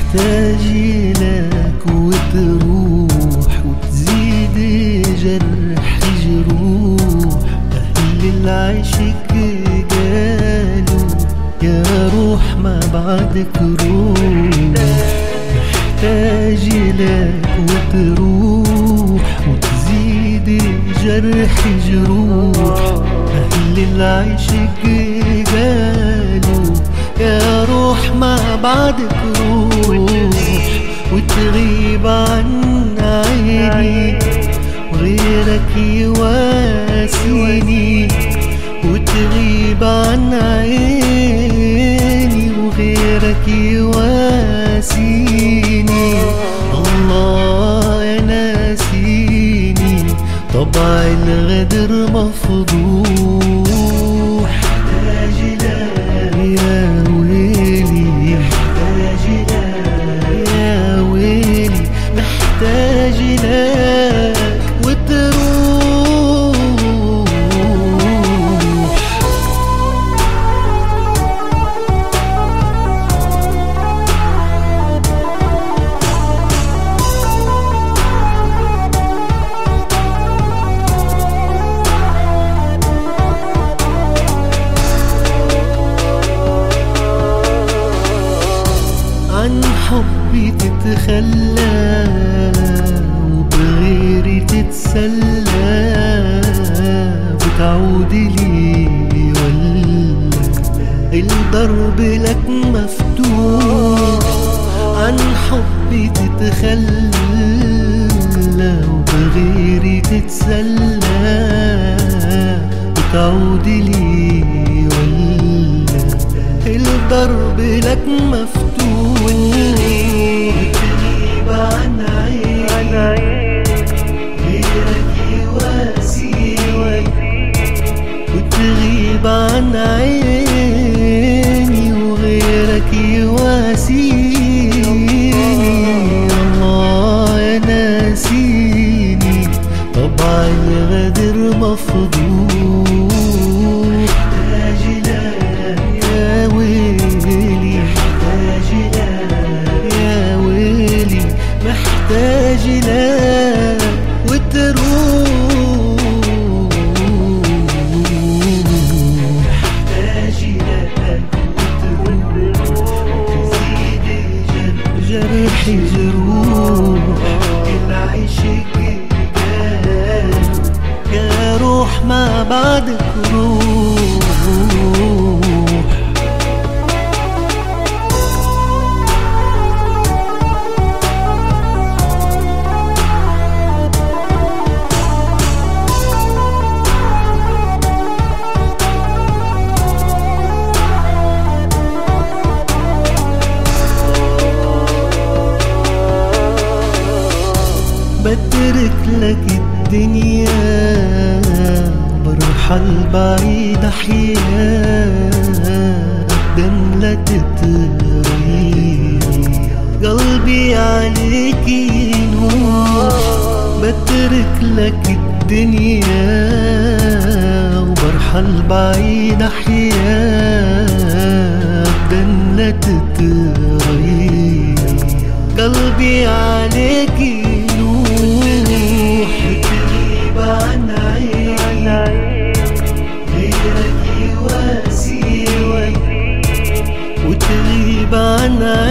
محتاج لك وتروح وتزيد جرح جروح. أهل العشق قالوا يا روح ما بعدك روح. محتاج لك وتروح وتزيد جرح جروح. أهل العشق قالوا يا روح ما بعدك روح. وتغيب عن عيني وغيرك يواسيني. وتغيب عن عيني وغيرك يواسيني. الله يا ناسيني طبع الغدر مفضوح. محتاج لك يا ويلي، محتاج لك يا ويلي، محتاج لك وتروح. عن حبي تتخلى وبغيري تتسلى. بتعود لي ولا الضرب لك مفتوح. عن حبي تتخلى وبغيري تتسلى. بتعود لي ولا الضرب لك مفتوح. وتغيب عن عيني غيرك يواسيني. وتغيب عن عيني وغيرك يواسيني. الله يا ناسيني طبع الغدر مفضوح. محتاج لك يا ويلي، محتاج لك يا ويلي، محتاج لك وتروح. محتاج لك وتروح وتزيد جرحي جروح. العشق قال يا روح ما بعدك روح. بترك لك الدنيا برحل بعيد أحياء. قدام لا تتغيري قلبي عليك ينور. بترك لك الدنيا وبرحل بعيد أحياء. قدام لا تتغيري قلبي عليك ينور. بتغيب عن عيني غيرك يواسيني. وتغيب عن